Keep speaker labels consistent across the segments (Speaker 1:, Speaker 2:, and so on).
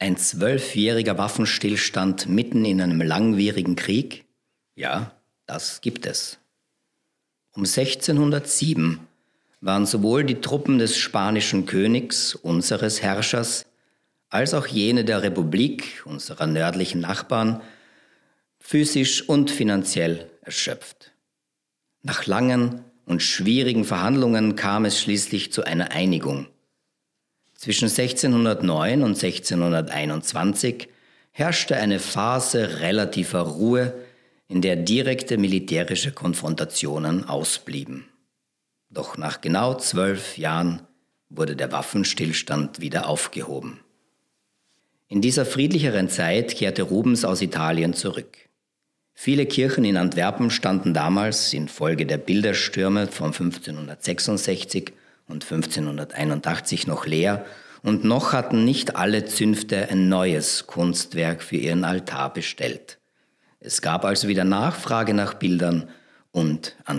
Speaker 1: Ein 12-jähriger Waffenstillstand mitten in einem langwierigen Krieg? Ja, das gibt es. Um 1607 waren sowohl die Truppen des spanischen Königs, unseres Herrschers, als auch jene der Republik, unserer nördlichen Nachbarn, physisch und finanziell erschöpft. Nach langen und schwierigen Verhandlungen kam es schließlich zu einer Einigung. Zwischen 1609 und 1621 herrschte eine Phase relativer Ruhe, in der direkte militärische Konfrontationen ausblieben. Doch nach genau 12 Jahren wurde der Waffenstillstand wieder aufgehoben. In dieser friedlicheren Zeit kehrte Rubens aus Italien zurück. Viele Kirchen in Antwerpen standen damals infolge der Bilderstürme von 1566 und 1581 noch leer und noch hatten nicht alle Zünfte ein neues Kunstwerk für ihren Altar bestellt. Es gab also wieder Nachfrage nach Bildern und an.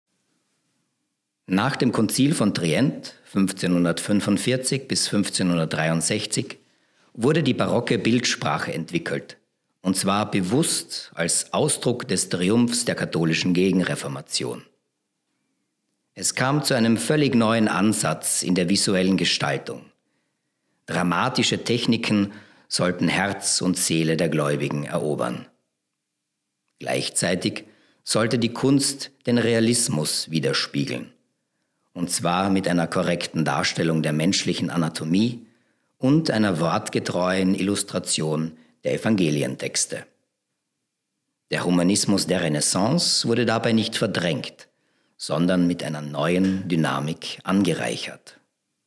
Speaker 1: Nach dem Konzil von Trient 1545 bis 1563 wurde die barocke Bildsprache entwickelt, und zwar bewusst als Ausdruck des Triumphs der katholischen Gegenreformation. Es kam zu einem völlig neuen Ansatz in der visuellen Gestaltung. Dramatische Techniken sollten Herz und Seele der Gläubigen erobern. Gleichzeitig sollte die Kunst den Realismus widerspiegeln, und zwar mit einer korrekten Darstellung der menschlichen Anatomie und einer wortgetreuen Illustration der Evangelientexte. Der Humanismus der Renaissance wurde dabei nicht verdrängt, sondern mit einer neuen Dynamik angereichert.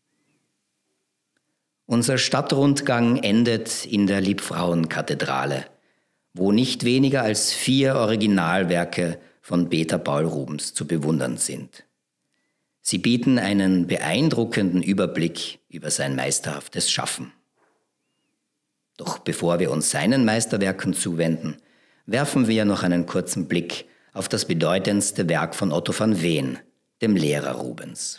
Speaker 1: Unser Stadtrundgang endet in der Liebfrauenkathedrale, wo nicht weniger als 4 Originalwerke von Peter Paul Rubens zu bewundern sind. Sie bieten einen beeindruckenden Überblick über sein meisterhaftes Schaffen. Doch bevor wir uns seinen Meisterwerken zuwenden, werfen wir noch einen kurzen Blick auf das bedeutendste Werk von Otto van Veen, dem Lehrer Rubens.